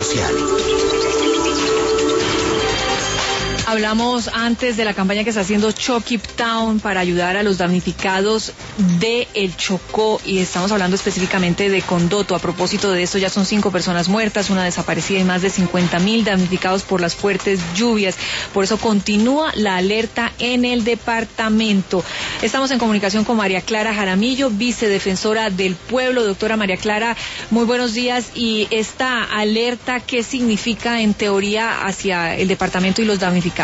social. Hablamos antes de la campaña que está haciendo Chokip Town para ayudar a los damnificados de El Chocó, y estamos hablando específicamente de Condoto. A propósito de esto, ya son 5 personas muertas, una desaparecida y más de 50.000 damnificados por las fuertes lluvias. Por eso continúa la alerta en el departamento. Estamos en comunicación con María Clara Jaramillo, vicedefensora del pueblo. Doctora María Clara, muy buenos días. Y esta alerta, ¿qué significa en teoría hacia el departamento y los damnificados?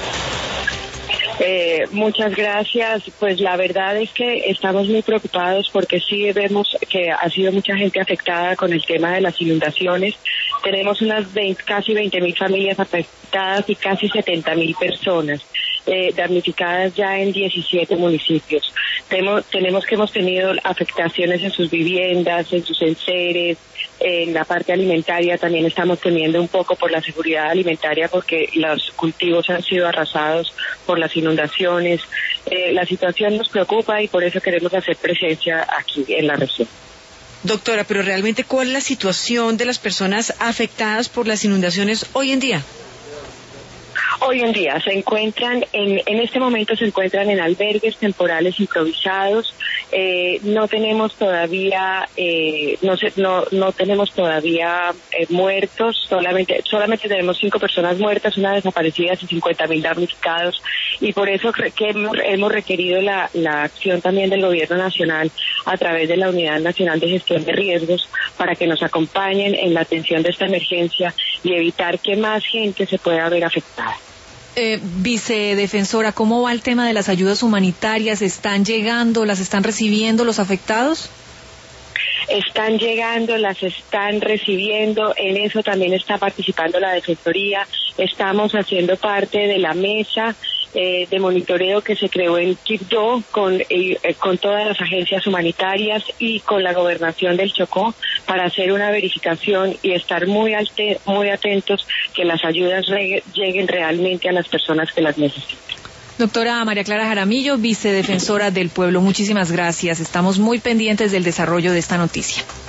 Muchas gracias. Pues la verdad es que estamos muy preocupados porque sí vemos que ha sido mucha gente afectada con el tema de las inundaciones. Tenemos casi 20.000 familias afectadas y casi 70.000 personas damnificadas ya en 17 municipios. Tenemos que hemos tenido afectaciones en sus viviendas, en sus enseres, en la parte alimentaria también estamos teniendo un poco por la seguridad alimentaria porque los cultivos han sido arrasados por las inundaciones. La situación nos preocupa y por eso queremos hacer presencia aquí en la región. Doctora, pero realmente, ¿cuál es la situación de las personas afectadas por las inundaciones hoy en día? Hoy en día se encuentran, en este momento se encuentran en albergues temporales improvisados. No tenemos todavía, no tenemos todavía muertos. Solamente tenemos 5 personas muertas, una desaparecida y 50.000 damnificados. Y por eso que hemos requerido la acción también del Gobierno Nacional a través de la Unidad Nacional de Gestión de Riesgos para que nos acompañen en la atención de esta emergencia y evitar que más gente se pueda ver afectada. Vicedefensora, ¿cómo va el tema de las ayudas humanitarias? ¿Están llegando, las están recibiendo los afectados? Están llegando, las están recibiendo, en eso también está participando la Defensoría. Estamos haciendo parte de la mesa de monitoreo que se creó en Quibdó con todas las agencias humanitarias y con la Gobernación del Chocó para hacer una verificación y estar muy atentos que las ayudas lleguen realmente a las personas que las necesitan. Doctora María Clara Jaramillo, vicedefensora del pueblo, muchísimas gracias. Estamos muy pendientes del desarrollo de esta noticia.